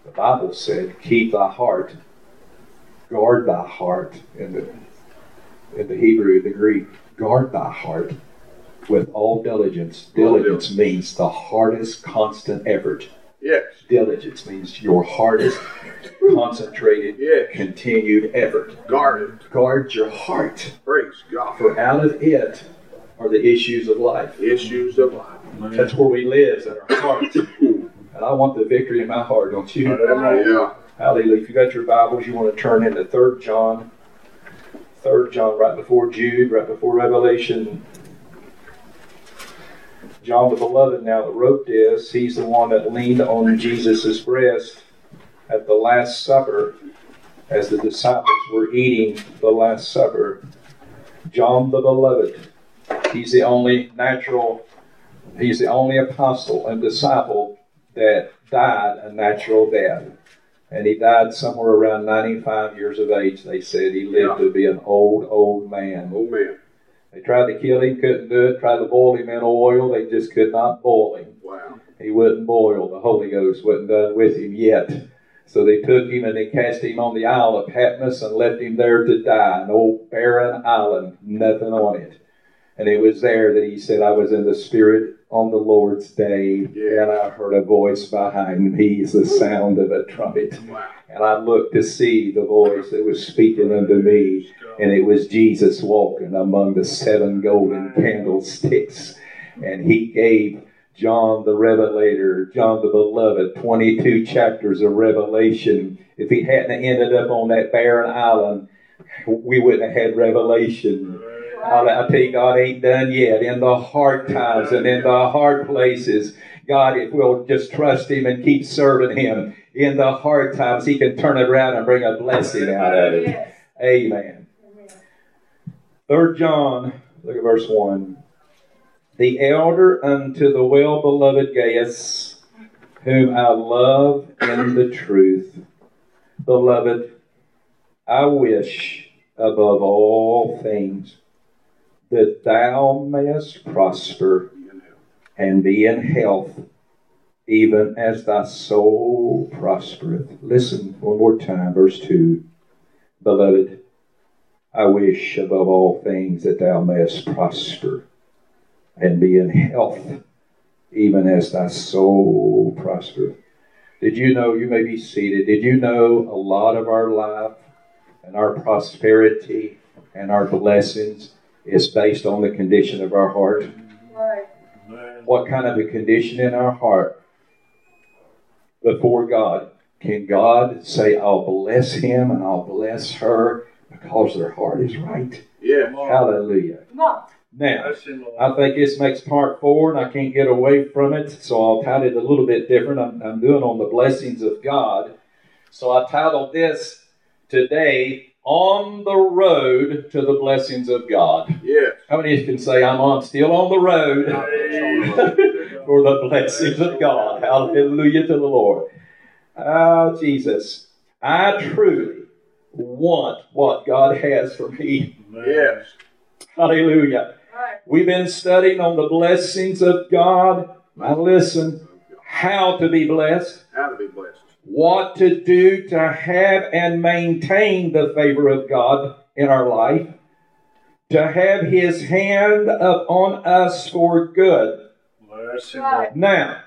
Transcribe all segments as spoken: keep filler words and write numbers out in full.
The Bible said, keep thy heart, guard thy heart in the, in the Hebrew, the Greek. Guard thy heart with all diligence. Diligence means the hardest constant effort. Yes. Diligence means your hardest concentrated, yes. continued effort. Guard it. Guard your heart. Praise God. For out of it are the issues of life. Issues of life. That's where we live, in our heart. And I want the victory in my heart, don't you? Yeah. Hallelujah. If you got your Bibles, you want to turn into Third John. Third John, right before Jude, right before Revelation. John the Beloved now that wrote this, he's the one that leaned on Jesus' breast at the Last Supper as the disciples were eating the Last Supper. John the Beloved. He's the only natural, he's the only apostle and disciple that died a natural death. And he died somewhere around ninety-five years of age, they said. He lived yeah. to be an old, old man. Old man. They tried to kill him, couldn't do it. Tried to boil him in oil, they just could not boil him. Wow. He wouldn't boil. The Holy Ghost wasn't done with him yet. So they took him and they cast him on the Isle of Patmos and left him there to die. An old barren island, nothing on it. And it was there that he said, I was in the Spirit on the Lord's day, yeah. and I heard a voice behind me, the sound of a trumpet. Wow. And I looked to see the voice that was speaking unto me, and it was Jesus walking among the seven golden candlesticks. And he gave John the Revelator, John the Beloved, twenty-two chapters of Revelation. If he hadn't ended up on that barren island, we wouldn't have had Revelation. I'll, I'll tell you, God ain't done yet. In the hard times and in the hard places, God, if we'll just trust Him and keep serving Him, in the hard times, He can turn it around and bring a blessing out of it. Yes. Amen. Third John, look at verse one. The elder unto the well-beloved Gaius, whom I love in the truth. Beloved, I wish above all things that thou mayest prosper and be in health, even as thy soul prospereth. Listen one more time, verse two. Beloved, I wish above all things that thou mayest prosper and be in health, even as thy soul prospereth. Did you know, you may be seated, did you know a lot of our life and our prosperity and our blessings is based on the condition of our heart? Right. What kind of a condition in our heart before God? Can God say, I'll bless him and I'll bless her because their heart is right? Yeah. Hallelujah. Now, I think this makes part four, and I can't get away from it, so I'll title it a little bit different. I'm, I'm doing on the blessings of God. So I titled this today, On the Road to the Blessings of God. Yes. How many of you can say, I'm on, still on the road for the blessings of God? Hallelujah to the Lord. Ah, Jesus, I truly want what God has for me. Yes. Hallelujah. Right. We've been studying on the blessings of God. Now listen, how to be blessed. How to be blessed. What to do to have and maintain the favor of God in our life. To have His hand upon us for good. Right. Now,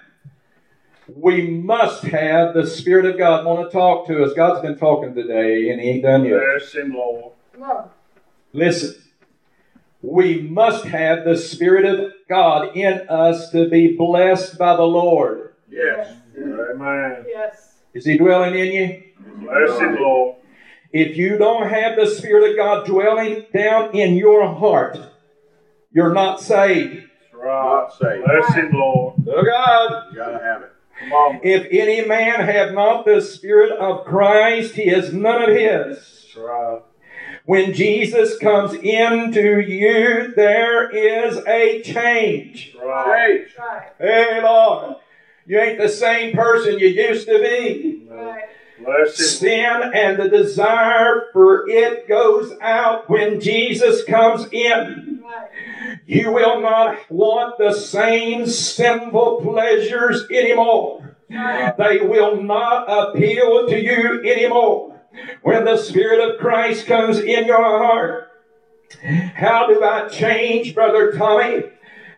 we must have the Spirit of God want to talk to us. God's been talking today, and He ain't done yet. Bless Him, Lord. No. Listen. We must have the Spirit of God in us to be blessed by the Lord. Yes. Amen. Yes. Is He dwelling in you? Bless Him, Lord. If you don't have the Spirit of God dwelling down in your heart, you're not saved. That's right. Not saved. Bless Him, Lord. Oh God. You gotta have it. Come on. If any man have not the Spirit of Christ, he is none of His. That's right. When Jesus comes into you, there is a change. Right. Right. Hey, Lord, you ain't the same person you used to be. Right. Sin and the desire for it goes out when Jesus comes in. Right. You will not want the same sinful pleasures anymore. They will not appeal to you anymore. When the Spirit of Christ comes in your heart, how do I change, Brother Tommy?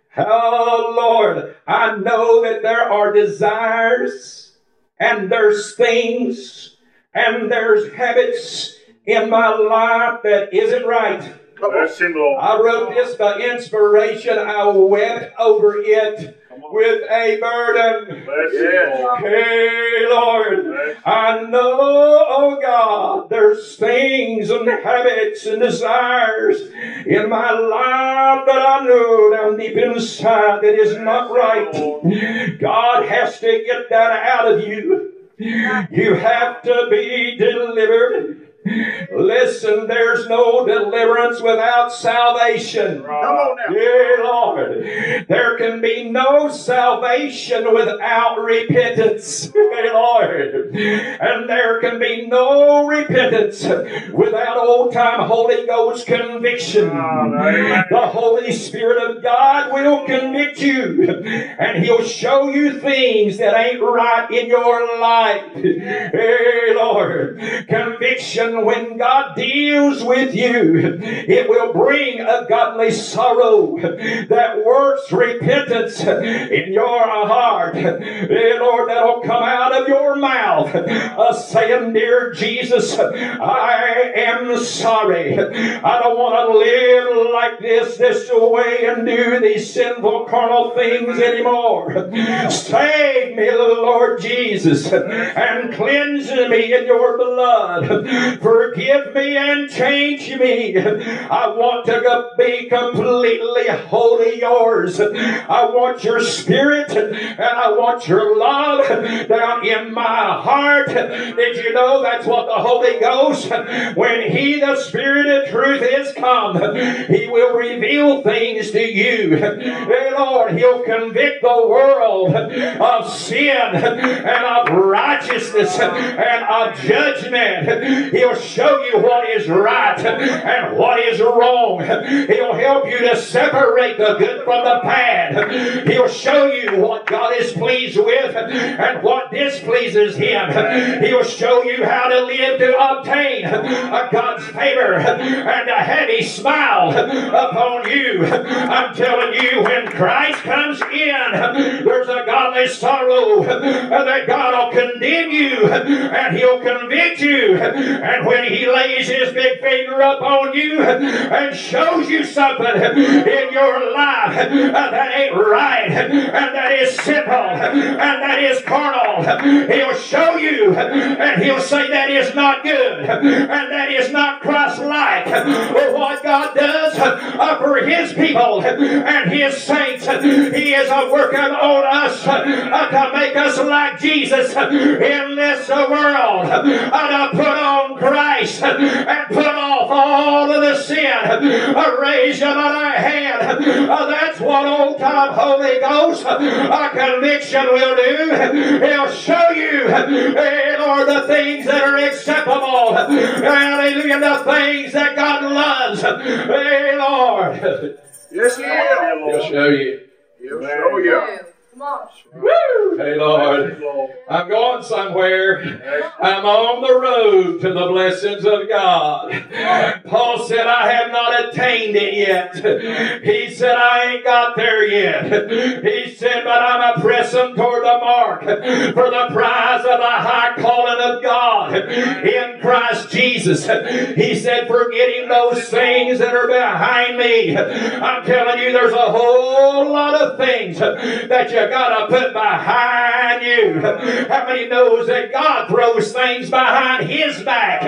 Oh, Lord, I know that there are desires and there's things and there's habits in my life that isn't right. Mercy, Lord. I wrote this by inspiration. I wept over it with a burden. Mercy, Lord. Hey, Lord, I know, oh God, there's things and habits and desires in my life that I know down deep inside that is not right. God has to get that out of you. You have to be delivered. Listen, there's no deliverance without salvation. Come on now. Yeah, Lord. There can be no salvation without repentance. Hey, Lord. And there can be no repentance without old-time Holy Ghost conviction. The Holy Spirit of God will convict you, and He'll show you things that ain't right in your life. Hey, Lord. Conviction, when God deals with you, it will bring a godly sorrow that works repentance in your heart. Hey, Lord, that'll come out of your mouth, uh, saying, Dear Jesus, I am sorry. I don't want to live like this, this way, and do these sinful carnal things anymore. Save me, Lord Jesus, and cleanse me in your blood. Forgive me and change me. I want to be completely wholly yours. I want your Spirit and I want your love down in my heart. Did you know that's what the Holy Ghost, when He, the Spirit of truth, is come, He will reveal things to you. Hey, Lord, He'll convict the world of sin and of righteousness and of judgment. He'll show you what is right and what is wrong. He'll help you to separate the good from the bad. He'll show you what God is pleased with and what displeases Him. He'll show you how to live to obtain God's favor and a happy smile upon you. I'm telling you, when Christ comes in, there's a godly sorrow that God will condemn you and He'll convict you. And when He lays His big finger up on you and shows you something in your life that ain't right and that is sinful and that is carnal, He'll show you and He'll say that is not good and that is not Christ-like. What God does for His people and His saints, He is working on us to make us like Jesus in this world, to put on Christ and put off all of the sin. Raise another hand. That's what old-time Holy Ghost conviction will do. He'll show you, hey, Lord, the things that are acceptable. Hallelujah, the things that God loves. Hey, Lord. Yes, He will. He'll show you. He'll show you. Come on. Woo! Hey, Lord. I'm going somewhere. I'm on the road to the blessings of God. Paul said, I have not attained it yet. He said, I ain't got there yet. He said, but I'm a pressing toward the mark for the prize of the high calling of God in Christ Jesus. He said, forgetting those things that are behind me. I'm telling you, there's a whole lot of things that you got to put behind you. How many knows that God throws things behind His back?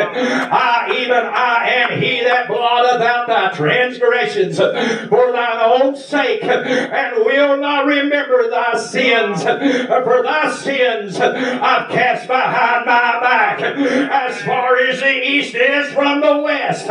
I, even I am He that blotteth out thy transgressions for thine own sake, and will not remember thy sins. For thy sins I've cast behind my back. As far as the east is from the west,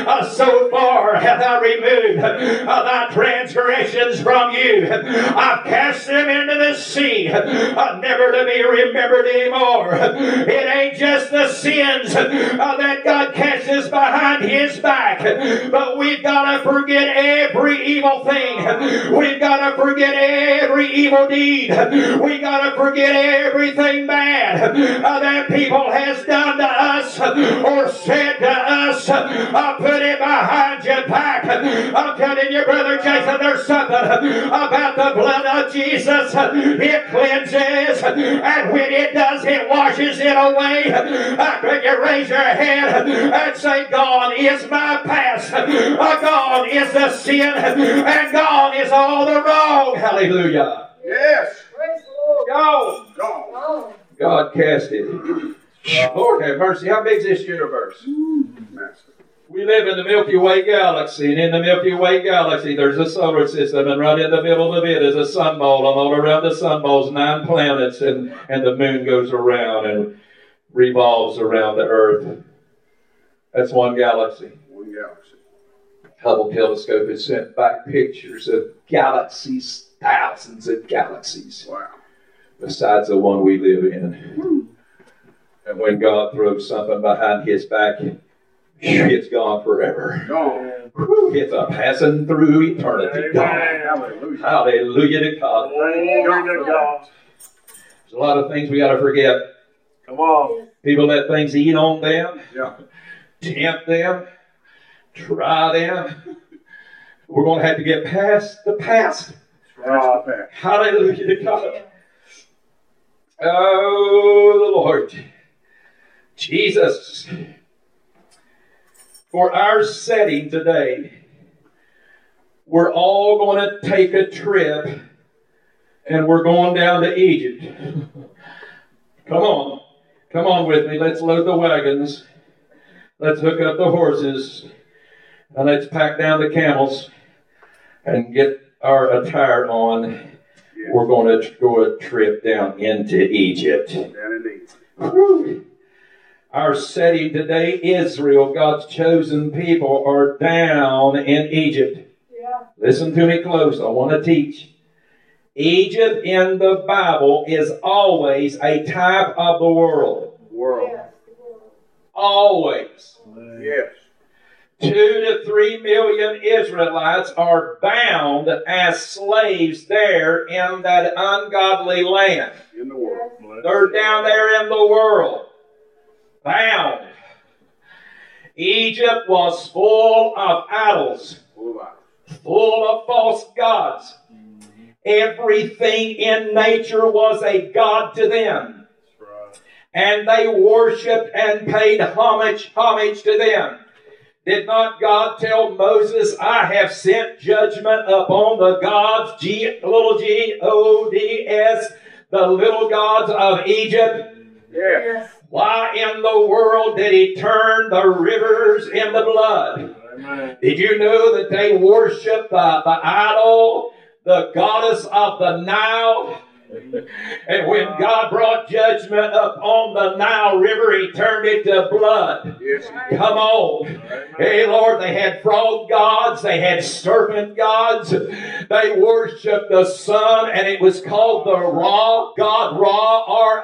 so far hath I removed thy transgressions from you. I've cast them into the sea, never to be remembered anymore. It ain't just the sins that God casts behind His back. But we've got to forget every evil thing. We've got to forget every evil deed. We've got to forget everything bad uh, that people has done to us or said to us. Uh, put it behind your back. I'm telling you, Brother Jason, there's something about the blood of Jesus. It cleanses, and when it does, it washes it away. Uh, could you raise your hand and say, gone is my past, uh, gone is the sin, and gone is all the wrong. Hallelujah. Yes. Praise the Lord. Gone. Gone. Gone. God cast it. Lord have mercy. How big is this universe? Master. We live in the Milky Way galaxy, and in the Milky Way galaxy there's a solar system, and right in the middle of it is a sun ball, and all around the sun ball's nine planets, and, and the moon goes around and revolves around the earth. That's one galaxy. One galaxy. Hubble telescope has sent back pictures of galaxies, thousands of galaxies, Wow. besides the one we live in. And when God throws something behind his back, it's gone forever. Gone. Whew, it's a passing through eternity. Gone. Hallelujah. Hallelujah to God. Glory to God. There's a lot of things we got to forget. Come on. People let things eat on them, Yeah. tempt them, try them. We're going to have to get past the past. That's the past. Hallelujah to God. Oh, the Lord. Jesus. For our setting today, we're all going to take a trip, and we're going down to Egypt. Come on. Come on with me. Let's load the wagons. Let's hook up the horses. And let's pack down the camels and get our attire on. Yeah. We're going to go a trip down into Egypt. Down indeed. Whew. Our setting today, Israel, God's chosen people, are down in Egypt. Yeah. Listen to me close. I want to teach. Egypt in the Bible is always a type of the world. World. Yes. Always. Yes. Two to three million Israelites are bound as slaves there in that ungodly land. In the world. They're down there in the world. Bound. Egypt was full of idols, Full of idols. full of false gods. Everything in nature was a god to them. That's right. And they worshipped and paid homage, homage to them. Did not God tell Moses, I have sent judgment upon the gods, G, little g, O D S, the little gods of Egypt? Yes. Yes. Why in the world did he turn the rivers into blood? Amen. Did you know that they worship the, the idol, the goddess of the Nile? And when God brought judgment upon the Nile River, he turned it to blood. Yes. Come on. Hey, Lord, they had frog gods. They had serpent gods. They worshiped the sun, and it was called the Ra, God Ra, R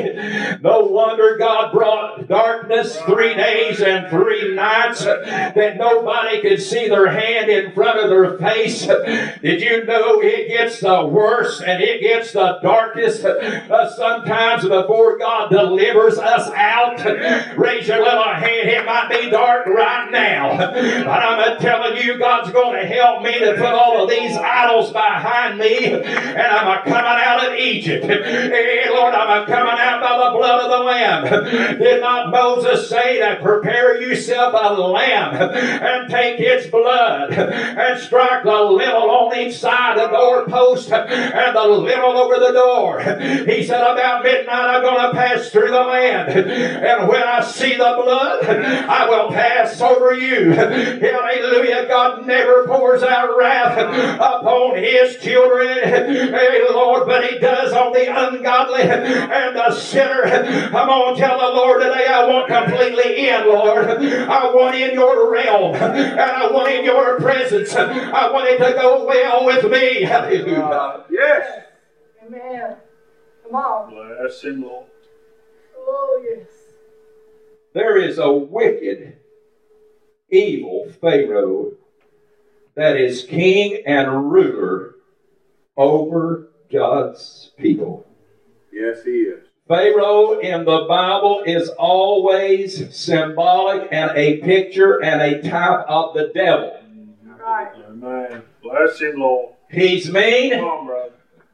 A. No wonder God brought darkness three days and three nights that nobody could see their hand in front of their face. Did you know it gets the worse and it gets the darkest uh, sometimes before God delivers us out? Raise your little hand. It might be dark right now, but I'm telling you, God's going to help me to put all of these idols behind me, and I'm coming out of Egypt. Hey, Lord, I'm coming out by the blood of the Lamb. Did not Moses say that prepare yourself a lamb and take its blood and strike the lintel on each side of the doorpost and the lintel over the door? He said, about midnight I'm going to pass through the land, and when I see the blood, I will pass over you. Hallelujah. God never pours out wrath upon his children, hey, Lord, but he does on the ungodly and the sinner. I'm going to tell the Lord today, I want completely in, Lord. I want in your realm, and I want in your presence. I want it to go well with me. Hallelujah. Yes. Amen. Come on. Bless him, Lord. Oh, yes. There is a wicked evil Pharaoh that is king and ruler over God's people. Yes, he is. Pharaoh in the Bible is always symbolic and a picture and a type of the devil. Right. Amen. Bless him, Lord. He's Come mean, on, brother.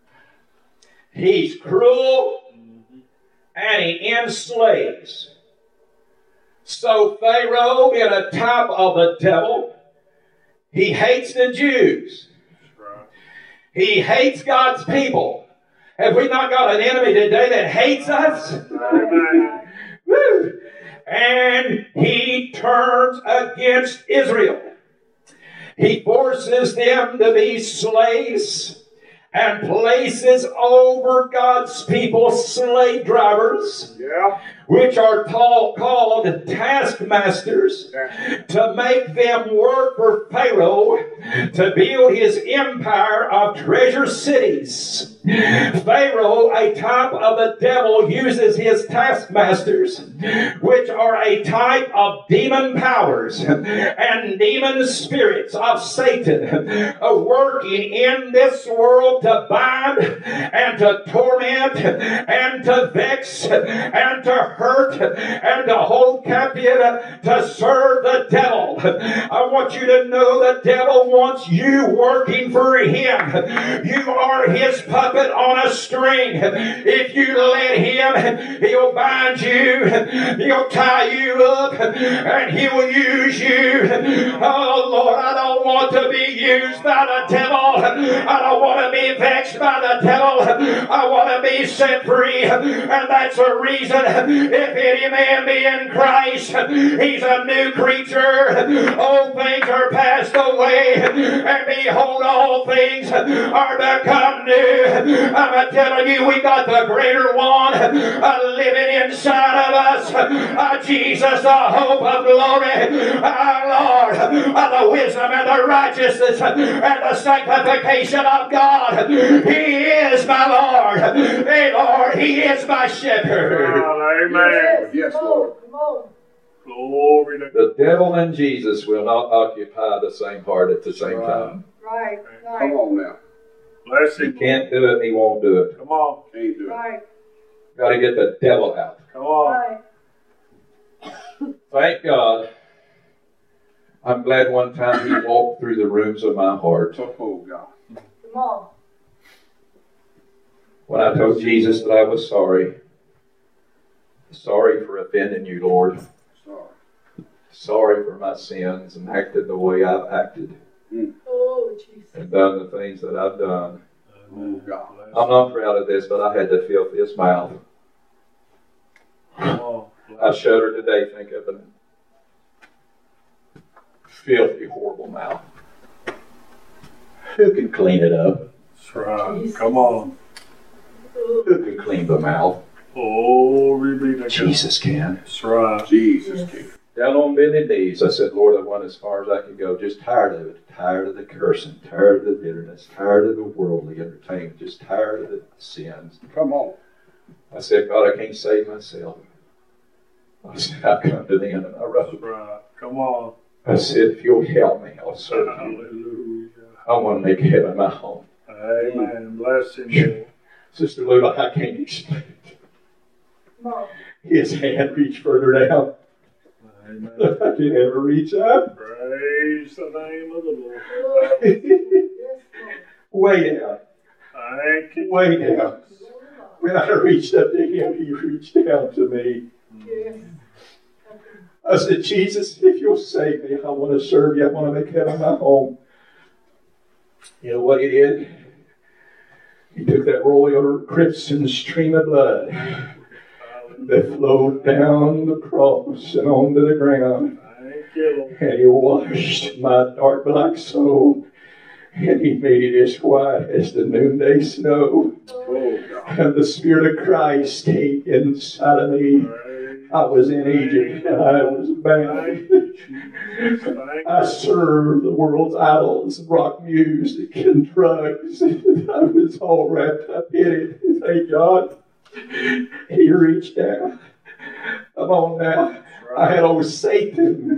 he's cruel, and he enslaves. So Pharaoh, in a type of the devil, he hates the Jews. That's right. He hates God's people. Have we not got an enemy today that hates us? Amen. Woo! And he turns against Israel. He forces them to be slaves and places over God's people slave drivers, Yeah. which are called, called taskmasters, to make them work for Pharaoh to build his empire of treasure cities. Pharaoh, a type of the devil, uses his taskmasters, which are a type of demon powers and demon spirits of Satan, uh, working in this world to bind and to torment and to vex and to hurt and to hold captive, to serve the devil. I want you to know the devil wants you working for him. You are his puppet on a string. If you let him, he'll bind you, he'll tie you up, and he will use you. Oh Lord, I don't want to be used by the devil. I don't want to be vexed by the devil. I want to be set free, and that's a reason. If any man be in Christ, he's a new creature. Old things are passed away, and behold, all things are become new. I'm telling you, we got the greater one uh, living inside of us. Uh, Jesus, the hope of glory. Our Lord, uh, the wisdom and the righteousness and the sanctification of God. He is my Lord. Hey, Lord, he is my shepherd. Amen. Yes, come Lord. on, come on. Glory to God. The devil and Jesus will not occupy the same heart at the same Right. time. Right, Come right, on now. Bless He him. can't do it, he won't do it. Come on. Can't do it. right, Got to get the devil out. Come on. right. Thank God. I'm glad one time he walked through the rooms of my heart. Oh, God. Come on. When I told Jesus that I was sorry. Sorry for offending you, Lord. Sorry. Sorry for my sins and acted the way I've acted Oh, Jesus. and done the things that I've done. Oh, God. I'm not proud of this, but I had to filth his mouth. Come on. I shudder today, think of it. Filthy, horrible mouth. Who can clean it up? That's right. Come on. Oh, Who can clean the mouth? Glory be to God. Jesus can. That's right. Jesus Yes. King. Down on bended knees, I said, Lord, I went as far as I could go. Just tired of it. Tired of the cursing. Tired of the bitterness. Tired of the worldly entertainment. Just tired of the sins. Come on. I said, God, I can't save myself. I said, I come to the end of my That's rope. right. Come on. I said, if you'll help me, I'll serve you. Hallelujah. I want to make heaven my home. Amen. Bless him, Lord. Sister Lula, I can't explain it. come on. His hand reached further down. Amen. I can never reach up. Praise the name of the Lord. Oh, yes, Way down. Thank you. Way down. Lord. When I reached up to him, he reached down to me. Yes. I said, Jesus, if you'll save me, I want to serve you. I want to make heaven my home. You know what he did? He took that royal crimson stream of blood that flowed down the cross and onto the ground. Thank you, Lord. And he washed my dark black soul. And he made it as white as the noonday snow. Oh, God. And the Spirit of Christ came inside of me. Praise I was in Egypt and I was Thank bound. you, Jesus. Thank I served the world's idols, rock music, and drugs. I was all wrapped up in it. Thank God. He reached down. Come on now. I had old Satan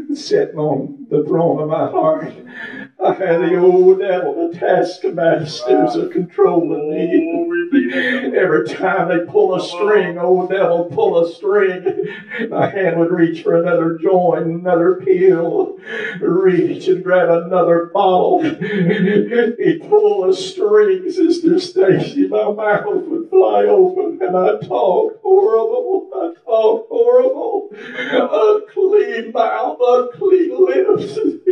sitting on the throne of my heart. I had the old devil, the taskmasters are controlling me. Glory be to God. Every time they pull a string, old devil pull a string. My hand would reach for another joint, another pill, reach and grab another bottle. He'd pull a string, Sister Stacy, my mouth would fly open and I'd talk horrible. I'd talk horrible. Unclean mouth, unclean lips.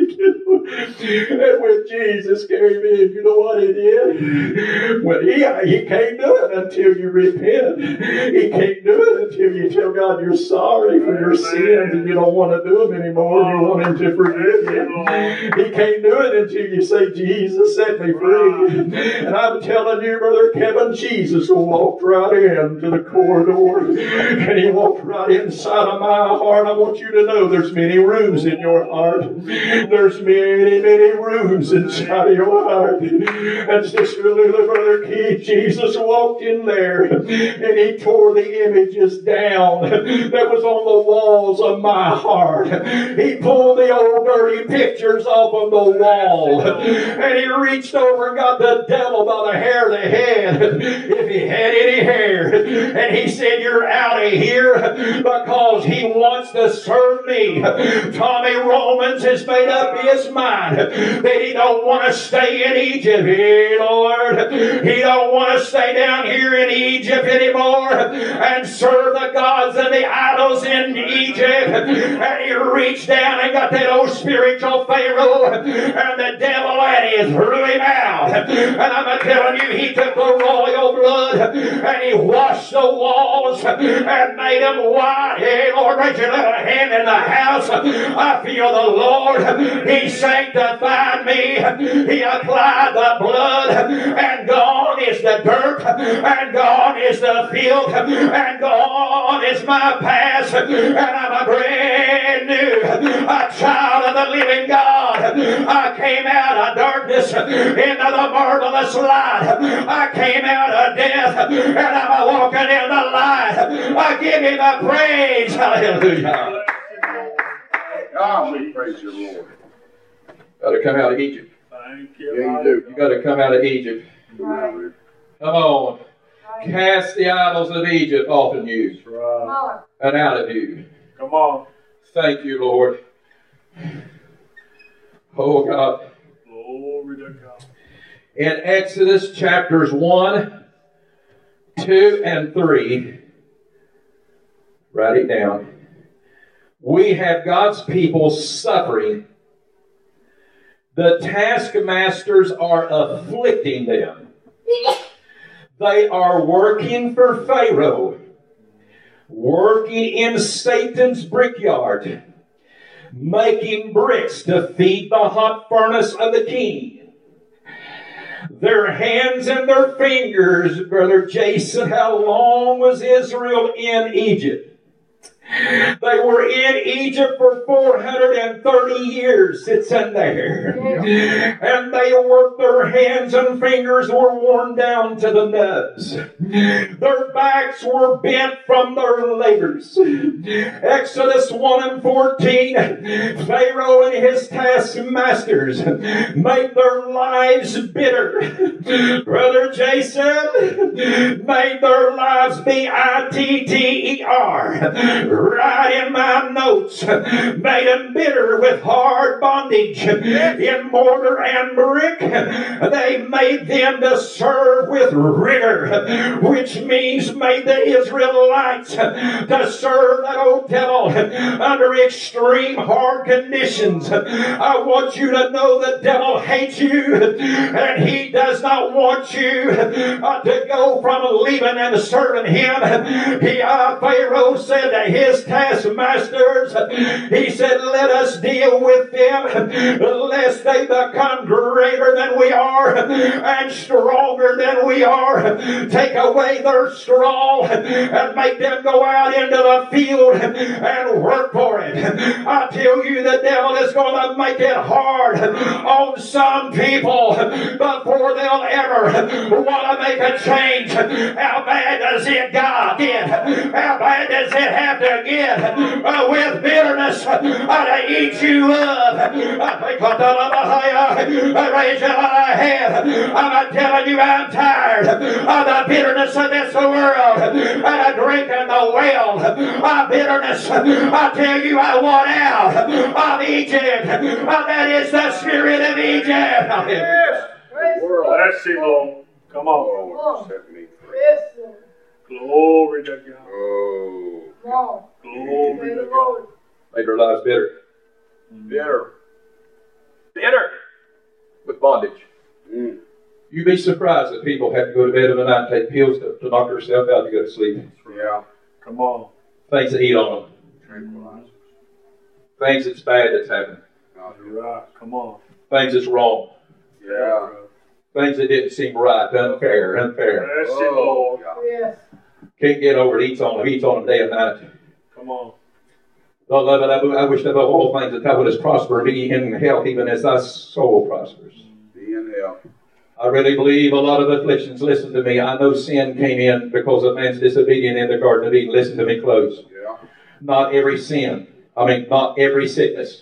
And when Jesus came in, you know what he did? Well, he, he can't do it until you repent. He can't do it until you tell God you're sorry for your sins and you don't want to do them anymore. You want him to forgive you. He can't do it until you say, Jesus, set me free. And I'm telling you, Brother Kevin, Jesus walked right into the corridor and he walked right inside of my heart. I want you to know there's many rooms in your heart. There's many, many rooms inside of your heart. And Sister Lula, Brother Keith, Jesus walked in there and he tore the images down that was on the walls of my heart. He pulled the old dirty pictures off of the wall and he reached over and got the devil by the hair of the head, if he had any hair, and he said, you're out of here because he wants to serve me. Tommy Romans has made up his mind that he don't want to stay in Egypt. Hey, Lord, he don't want to stay down here in Egypt anymore and serve the gods and the idols in Egypt. And he reached down and got that old spiritual Pharaoh and the devil and he threw him out. And I'm telling you, he took the royal blood and he washed the walls and made them white. Hey, Lord, raise your little hand in the house. I feel the Lord. He sanctified me. He applied the blood and gone is the dirt and gone is the filth and gone is my past and I'm a brand new a child of the living God. I came out of darkness into the marvelous light. I came out of death and I'm walking in the light. I give him the praise. Hallelujah. God, we praise you, Lord. Got to come out of Egypt. Thank you. Yeah, you do. You got to come out of Egypt. Right. Come on. Right. Cast the idols of Egypt off of you That's right. and out of you. Come on. Thank you, Lord. Oh, God. Glory to God. In Exodus chapters one, two, and three, write it down. We have God's people suffering. The taskmasters are afflicting them. They are working for Pharaoh, working in Satan's brickyard, making bricks to feed the hot furnace of the king. Their hands and their fingers, Brother Jason, how long was Israel in Egypt? They were in Egypt for four hundred thirty years. It's in there. And they worked, their hands and fingers were worn down to the nubs. Their backs were bent from their labors. Exodus one and fourteen, Pharaoh and his taskmasters made their lives bitter. Brother Jason, made their lives B I T T E R. Right in my notes, made them bitter with hard bondage in mortar and brick. They made them to serve with rigor, which means made the Israelites to serve that old devil under extreme hard conditions. I want you to know the devil hates you and he does not want you uh, to go from leaving and serving him. He, uh, Pharaoh said to his taskmasters, he said, let us deal with them lest they become greater than we are and stronger than we are. Take away their straw and make them go out into the field and work for it. I tell you, the devil is going to make it hard on some people before they'll ever want to make a change. How bad does it God get? How bad does it have to get uh, with bitterness uh, to eat you up. I raise your hand. I'm telling you, I'm tired of the bitterness of this world and of drinking the well of bitterness. I tell you, I want out of Egypt. That is the spirit of Egypt. Yes. Bless him, Lord. Come on. Oh, set me free. Yes, Lord. Glory to God. Oh, Come on. Glory Praise to the God. Lord. Made their lives bitter. bitter. Bitter with bondage. Mm. You'd be surprised that people have to go to bed of a night and take pills to, to knock themselves out to go to sleep. Yeah. Come on. Things that eat on them. Tranquilizers. Things that's bad that's happened. You're right. Come on. Things that's wrong. Yeah. Things that didn't seem right, unfair, unfair. Bless him, Oh, Lord. yeah. Yes. Can't get over it. Eats on them. Eats on them day and night. Come on. Lord, Lord, I I wish above all things that thou wouldest prosper, be in health, even as thy soul prospers. Be in health. I really believe a lot of afflictions. Listen to me. I know sin came in because of man's disobedience in the Garden of Eden. Listen to me close. Yeah. Not every sin. I mean, not every sickness.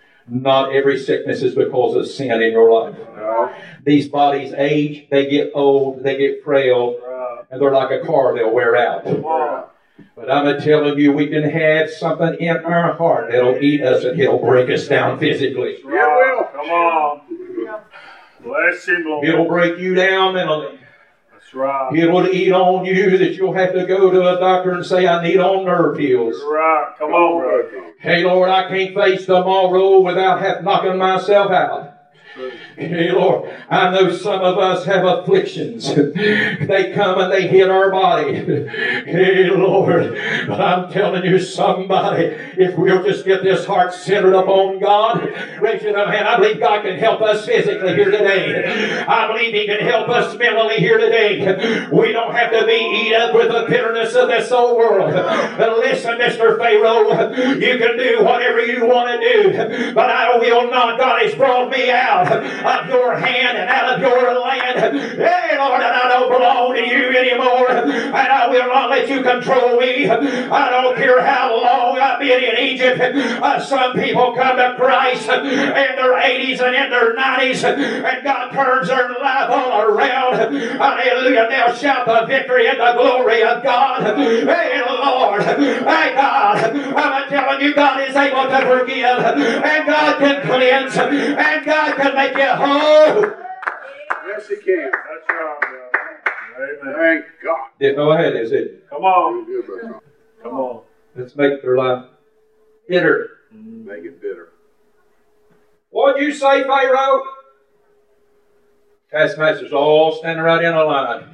Not every sickness is because of sin in your life. No. These bodies age, they get old, they get frail, Right. and they're like a car, they'll wear out. Come on. But I'm telling you, we can have something in our heart that'll eat us and it'll break us down physically. That's right. Come on. Yeah. Bless him, Lord. It'll break you down mentally. That's right. It'll eat on you that you'll have to go to a doctor and say, I need on nerve pills. You're right. Come on, brother. Hey, Lord, I can't face tomorrow without have knocking myself out. Hey, Lord, I know some of us have afflictions. They come and they hit our body. Hey, Lord, but I'm telling you, somebody, if we'll just get this heart centered upon God, raise your hand. I believe God can help us physically here today. I believe He can help us mentally here today. We don't have to be eat up with the bitterness of this old world. But listen, Mister Pharaoh, you can do whatever you want to do, but I will not. God has brought me out of your hand and out of your land. Hey, Lord, and I don't belong to you anymore, and I will not let you control me. I don't care how long I've been in Egypt. Uh, some people come to Christ in their eighties and in their nineties, and God turns their life all around. Hallelujah. They'll shout the victory and the glory of God. Hey, Lord. Hey, God. I'm telling you, God is able to forgive, and God can cleanse, and God can make you whole. Yes, he can. That's right, brother. Amen. Thank God. Didn't know I had this, did you? Come on. You're good, brother. Come on. Let's make their life bitter. Make it bitter. What'd you say, Pharaoh? Taskmasters all standing right in a line.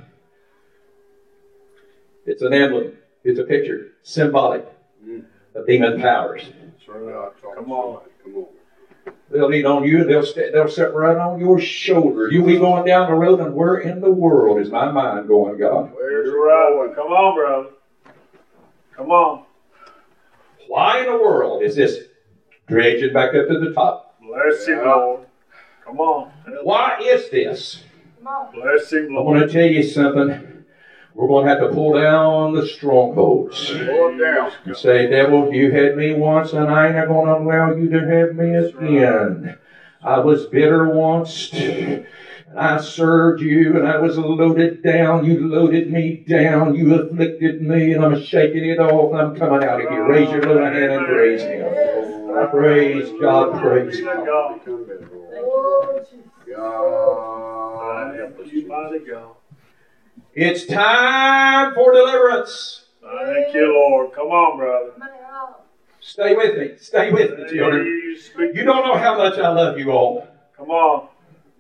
It's an emblem. It's a picture. Symbolic Mm. of demon powers. That's right. God, talk Come to on. somebody. Come on. They'll lean on you. They'll st- they'll sit right on your shoulder. You be going down the road, and where in the world is my mind going, God? Where's it You're right. going? Come on, brother. Come on. Why in the world is this dredging back up to the top? Bless him, Yeah. Lord. Come on. Why is this? Come on. Bless him, I Lord. want to tell you something. We're going to have to pull down the strongholds. Pull it down. And say, devil, you had me once, and I ain't going to allow you to have me again. I was bitter once, and I served you, and I was loaded down. You loaded me down. You afflicted me, and I'm shaking it off, and I'm coming out of here. Raise your little hand and praise Him. Praise God, praise God. God. Become bitter, Lord. Oh, Jesus. God, help us, You Jesus. mighty God. It's time for deliverance. Thank you, Lord. Come on, brother. Man, oh. Stay with me. Stay with me, children. You speak. You don't know how much I love you all. Come on.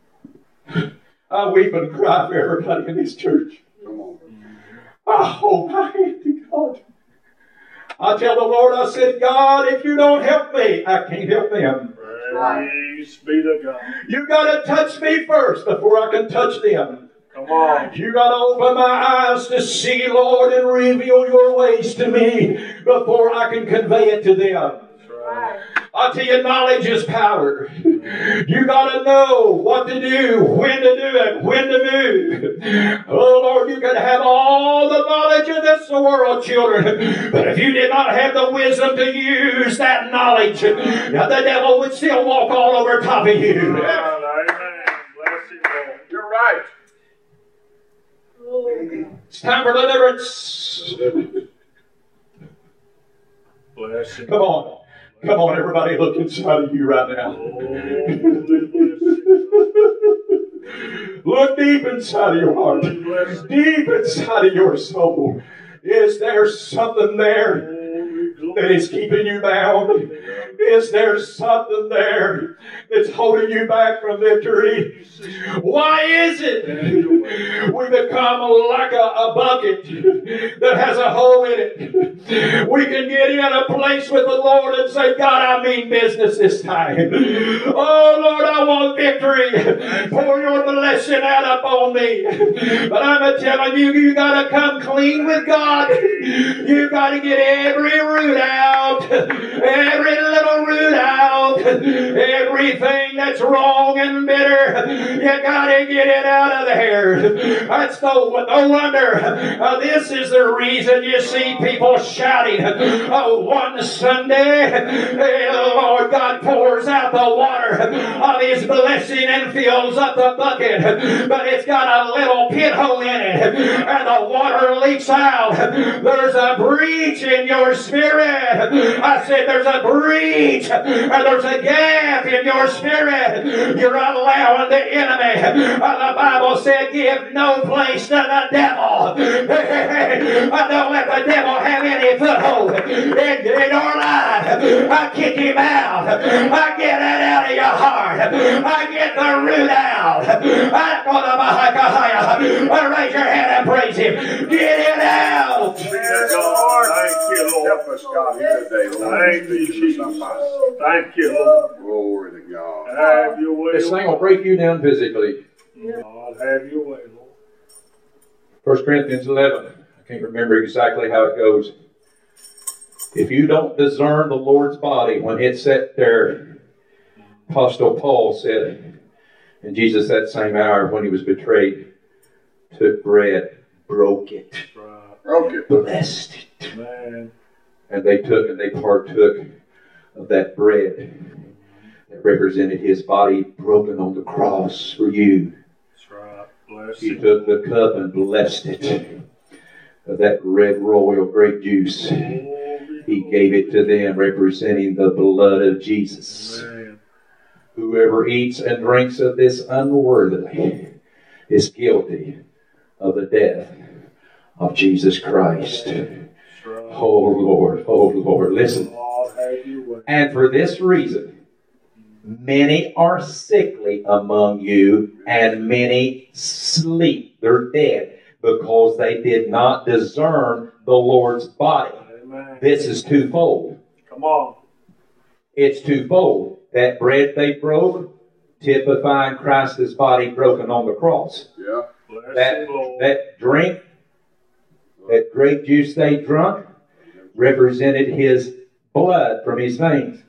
I weep and cry for everybody in this church. Come on. I hold my hand to God. I tell the Lord, I said, God, if you don't help me, I can't help them. Praise be to God. You got to touch me first before I can touch them. Come on. You got to open my eyes to see, Lord, and reveal your ways to me before I can convey it to them. That's right. I tell you, knowledge is power. You got to know what to do, when to do it, when to move. Oh Lord, you can have all the knowledge of this world, children, but if you did not have the wisdom to use that knowledge, the devil would still walk all over top of you. Amen. Bless you, Lord. You're right. Oh, God. It's time for deliverance. Bless you. Come on. Come on, everybody, look inside of you right now. Look deep inside of your heart. Deep inside of your soul. Is there something there that is keeping you bound? Is there something there that's holding you back from victory? Why is it we become like a, a bucket that has a hole in it? We can get in a place with the Lord and say, God, I mean business this time. Oh, Lord, I want victory. Pour your blessing out upon me. But I'm telling you, you got to come clean with God. You got to get every root out. Every little root out. Everything that's wrong and bitter. You got to get it out of there. That's no, no wonder. Uh, this is the reason you see people shouting. Oh, one Sunday, hey, Lord God pours out the water of His blessing and fills up the bucket, but it's got a little pit hole in it, and the water leaks out. There's a breach in your spirit. I said there's a breach, and there's a gap in your spirit. You're allowing the enemy. Uh, the Bible said, give no place to the devil. Don't let the devil have any foothold in, in your life. I kick him out. I get it out of your heart. I get the root out. I go to Mahakahaya. Raise your hand and praise Him. Get it out. Yes, Lord. Thank you, Lord. Help us, God, here today, Lord. Thank you, Jesus. Thank you, Lord. Glory to God. Have your way, This thing will Lord. break you down physically. God, have your way, Lord. First Corinthians eleven. I can't remember exactly how it goes. If you don't discern the Lord's body when it's set there, Apostle Paul said, and Jesus that same hour when He was betrayed, took bread, broke it, Right. Broke it. blessed it. Man. And they took and they partook of that bread that represented His body broken on the cross for you. That's right. Bless He you. took the cup and blessed it. Of that red royal grape juice. He gave it to them representing the blood of Jesus. Man. Whoever eats and drinks of this unworthily is guilty of the death of Jesus Christ. That's right. Oh Lord, oh Lord, listen. God, have your way. And for this reason, many are sickly among you, and many sleep. They're dead because they did not discern the Lord's body. Amen. This is twofold. Come on. It's twofold. That bread they broke, typifying Christ's body broken on the cross. Yeah. Bless That, you, Lord. that drink, that grape juice they drunk, represented His blood from His veins.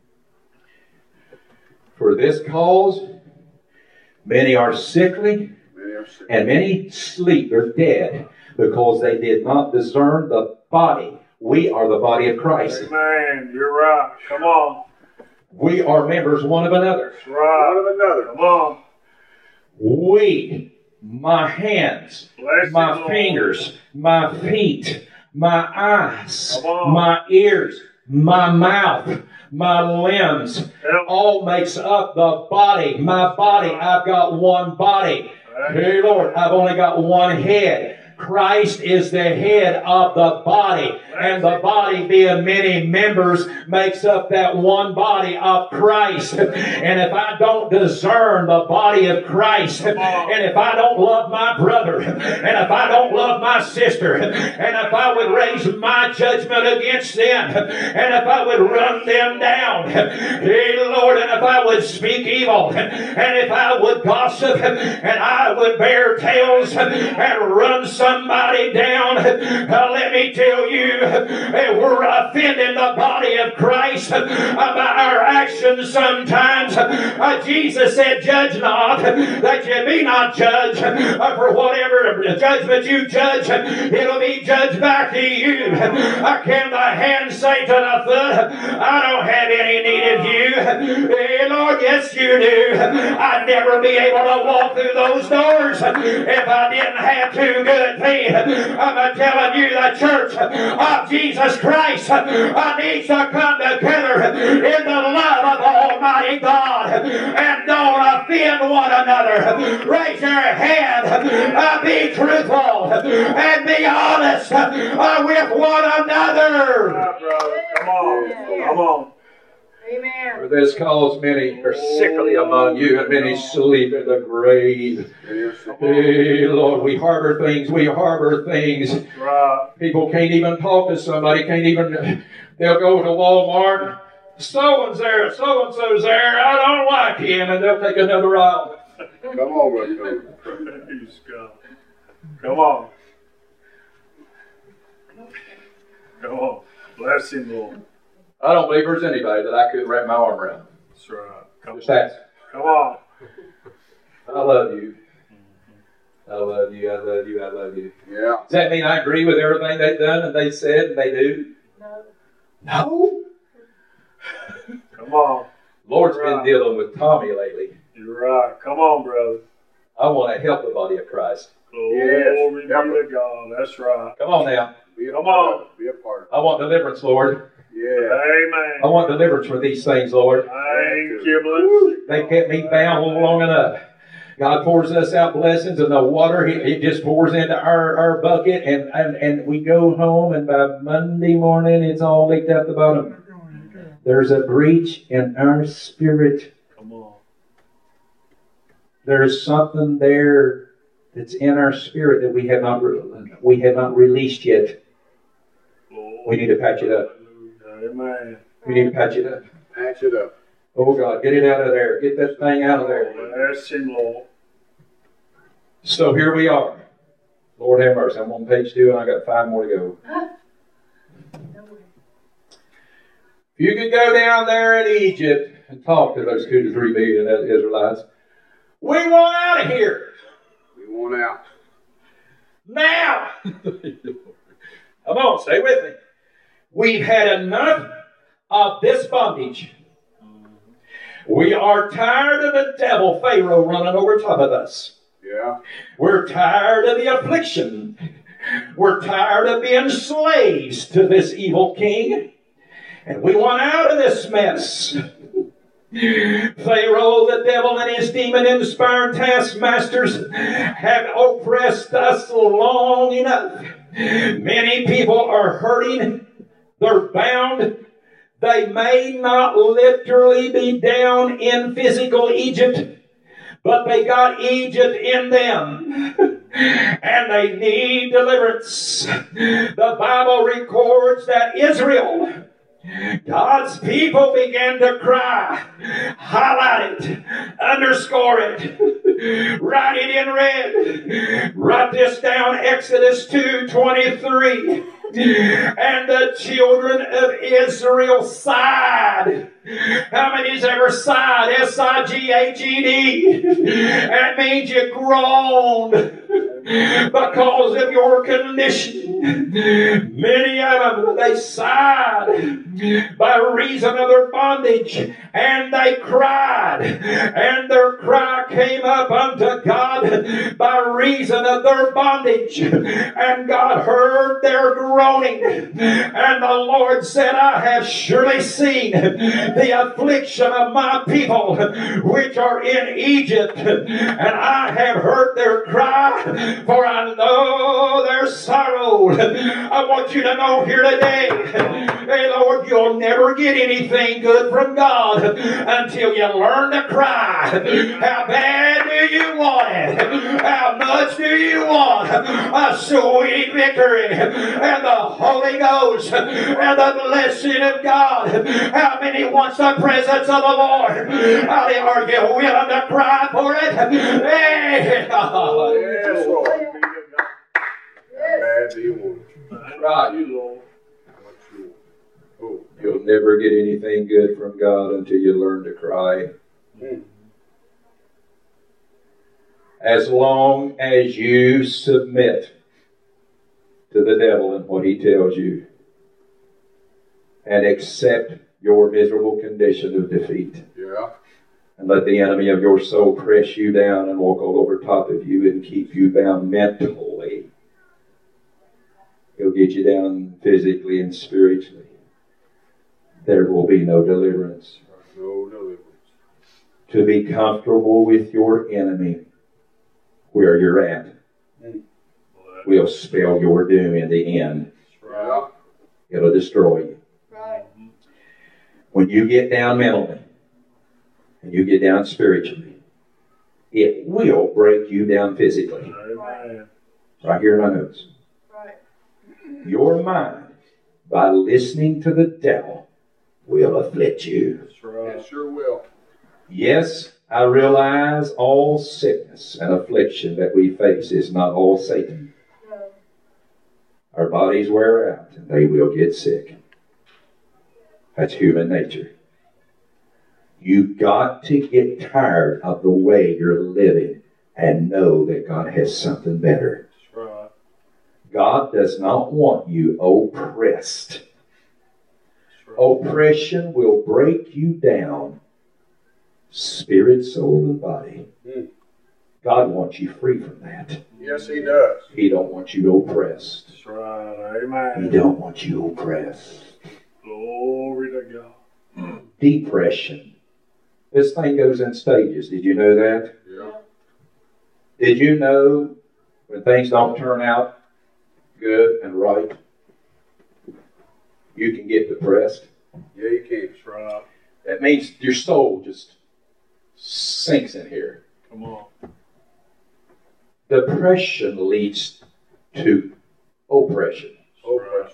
For this cause, many are sickly, Many are sick. and many sleep. They're dead because they did not discern the body. We are the body of Christ. Amen. You're right. Come on. We are members one of another. That's One right. of another. Come on. We, my hands, Bless you, my Lord. fingers, my feet, my eyes, Come on. my ears, my mouth, my limbs, Help. all makes up the body. My body, I've got one body. Hey Lord, I've only got one head. Christ is the head of the body, and the body being many members makes up that one body of Christ. And if I don't discern the body of Christ, and if I don't love my brother, and if I don't love my sister, and if I would raise my judgment against them, and if I would run them down, hey Lord, and if I would speak evil, and if I would gossip, and I would bear tales and run some somebody down, uh, let me tell you, uh, we're offending the body of Christ uh, by our actions sometimes. Uh, Jesus said, judge not, that you be not judged. Uh, for whatever judgment you judge, it'll be judged back to you. Uh, can the hand say to the foot, I don't have any need of you? Hey, Lord, yes you do. I'd never be able to walk through those doors if I didn't have two good feet. I'm telling you, the church of Jesus Christ uh, needs to come together in the love of Almighty God and don't offend one another. Raise your hand, uh, be truthful, and be honest uh, with one another. Come on, brother. Come on. Come on. Amen. For this cause many are sickly among you, and many sleep in the grave. Hey, Lord, we harbor things, we harbor things. Right. People can't even talk to somebody, can't even, they'll go to Walmart, so-and-so's there, so-and-so's there, I don't like him, and they'll take another aisle. Come on, brother. Praise God. Come on. Come on. Bless him, Lord. I don't believe there's anybody that I couldn't wrap my arm around. That's right. Come Just on. ask. Come on. I love you. I love you, I love you, I love you. Yeah. Does that mean I agree with everything they've done and they said and they do? No. No. Come on. Lord's Right. been dealing with Tommy lately. You're right. Come on, brother. I want to help the body of Christ. Glory Yes. be to God. That's right. Come on now. Be a Come part on. of it. Be a part of I want deliverance, Lord. it. Yeah. Amen. I want deliverance from these things, Lord. Thank you, bless They kept me bound long enough. God pours us out blessings and the water, He, it just pours into our, our bucket and, and, and we go home and by Monday morning it's all leaked out the bottom. There's a breach in our spirit. Come on. There's something there that's in our spirit that we have not re- we have not released yet. We need to patch it up. Amen. We need to patch it up. Patch it up. Oh God, get it out of there. Get that thing out of there. Bless him, Lord. So here we are. Lord have mercy. I'm on page two and I got five more to go. No way. If you could go down there in Egypt and talk to those two to three million Israelites, we want out of here. We want out. Now. Come on, stay with me. We've had enough of this bondage. We are tired of the devil, Pharaoh, running over top of us. Yeah. We're tired of the affliction. We're tired of being slaves to this evil king. And we want out of this mess. Pharaoh, the devil, and his demon-inspired taskmasters have oppressed us long enough. Many people are hurting. They're bound. They may not literally be down in physical Egypt, but they got Egypt in them. And they need deliverance. The Bible records that Israel, God's people, began to cry. Highlight it. Underscore it. Write it in red. Write this down. Exodus two twenty-three. And the children of Israel sighed. How many's ever sighed? S I G H E D. That means you groaned because of your condition. Many of them, they sighed by reason of their bondage, and they cried, and their cry came up unto God by reason of their bondage, and God heard their groaning, and the Lord said, I have surely seen the affliction of my people which are in Egypt, and I have heard their cry, for I know their sorrow. I want you to know here today, hey Lord, you'll never get anything good from God until you learn to cry. How bad do you want it? How much do you want a sweet victory and the Holy Ghost and the blessing of God? How many wants the presence of the Lord? Are you willing to cry for it? Hey, Yes, Lord. Glad that you want it. Right. You, Lord. How much you want? Oh. You'll never get anything good from God until you learn to cry. Mm. As long as you submit to the devil and what he tells you and accept your miserable condition of defeat, Yeah. and let the enemy of your soul press you down and walk all over top of you and keep you bound mentally, he'll get you down physically and spiritually. There will be no deliverance. No deliverance. To be comfortable with your enemy where you're at will spell your doom in the end. Yeah. It'll destroy you. Right. When you get down mentally and you get down spiritually, it will break you down physically. Amen. Right here in my notes. Right. Your mind, by listening to the devil, will afflict you. That's right. It sure will. Yes, I realize all sickness and affliction that we face is not all Satan. No. Our bodies wear out and they will get sick. That's human nature. You've got to get tired of the way you're living and know that God has something better. That's right. God does not want you oppressed. That's right. Oppression will break you down, spirit, soul, and body. Mm. God wants you free from that. Yes, he does. He don't want you oppressed. That's right. He Amen. don't want you oppressed. Glory to God. Depression. This thing goes in stages. Did you know that? Yeah. Did you know when things don't turn out good and right, you can get depressed? Yeah, you can. That's right. That means your soul just sinks in here. Come on. Depression leads to oppression. Oppression.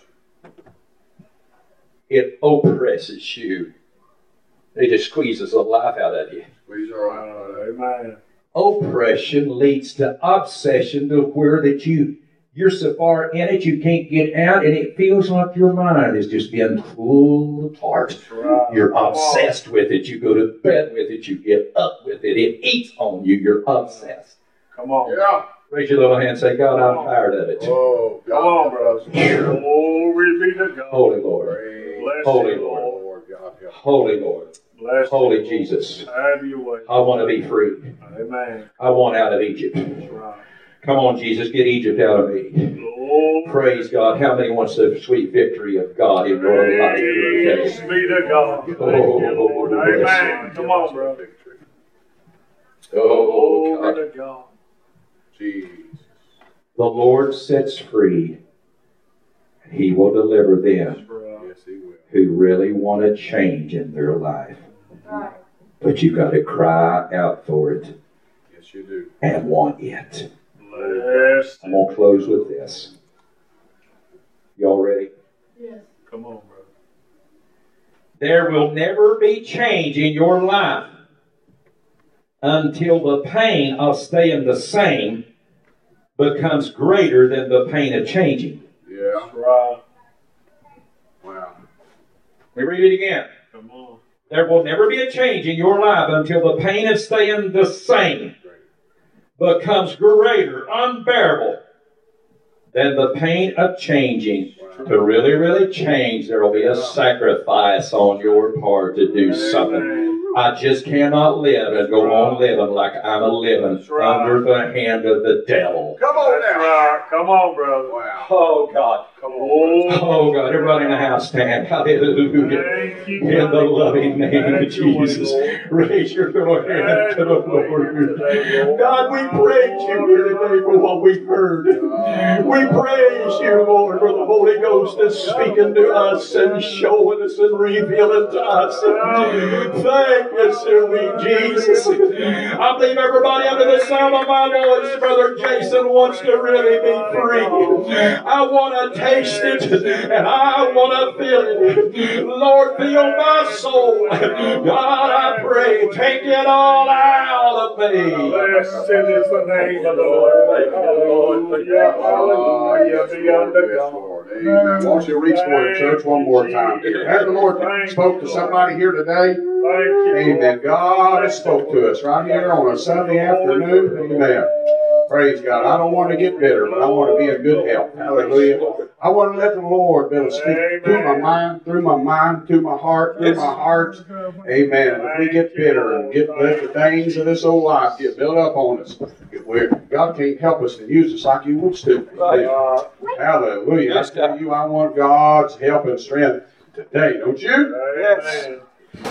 It oppresses you. It just squeezes the life out of you. Squeeze our life out of it. Amen. Oppression leads to obsession to where that you, you're so far in it you can't get out, and it feels like your mind is just being pulled apart. That's right. You're obsessed with it. You go to bed with it. You get up with it. It eats on you. You're obsessed. Come on. Yeah. Raise your little hand and say, God, I'm tired of it. Oh, Come on, brothers. Glory be to God. Holy Lord. Praise Bless Holy you, Lord. Lord. Lord God help. Holy Lord. Bless Holy you, Jesus. Lord. Have your way. I want to be free. Amen. I want out of Egypt. That's right. Come on, Jesus, get Egypt out of me. Glory. Praise God. How many wants the sweet victory of God in your life? Praise Okay. be to God. Thank you, Lord. Amen. Come on, bro. Victory. Oh, Glory God. to God. Jesus. The Lord sets free. He will deliver them That's right. Yes, he will. who really want a change in their life. Right. But you've got to cry out for it Yes, you do. and want it. Bless. I'm going to close with this. Y'all ready? Yes. Come on, bro. There will never be change in your life until the pain of staying the same becomes greater than the pain of changing. Yeah. That's right. Wow. Let me read it again. Come on. There will never be a change in your life until the pain of staying the same becomes greater, unbearable, than the pain of changing. To really, really change, there will be a sacrifice on your part to do something. I just cannot live and go on living like I'm a living under the hand of the devil. Come on That's now. right. Come on, brother. Wow. Oh, God. Come on. Oh, God. Everybody in the house stand. Hallelujah. Thank you. In the loving name of Thank you, Jesus. Lord. Raise your little hand to the Lord. Lord. God, we praise you here today for what we've heard. We praise you, Lord, for the Holy Ghost is speaking to us and showing us and revealing to us. Thank you, sweet Jesus. I believe everybody under the sound of my voice, Brother Jason, wants to really be free. I want to taste taste it, and I want to feel it. Lord, fill my soul. God, I pray, take it all out of me. Blessed is the name of the Lord. Thank you, Lord. Hallelujah. Be unto Yes, God. Lord. Amen. Won't you reach for it, church, one more time? Has the Lord spoke to somebody here today? Thank you. Amen. God has spoke to us right here on a Sunday afternoon. Amen. Praise God. I don't want to get bitter, but I want to be in good health. Hallelujah. I want to let the Lord be able to speak through my mind, through my mind, through my heart, through my heart. Amen. If we get bitter and get let the things of this old life get built up on us, we're, God can't help us to use us like He wants to. Amen. Hallelujah. I tell you, I want God's help and strength today, don't you? Amen.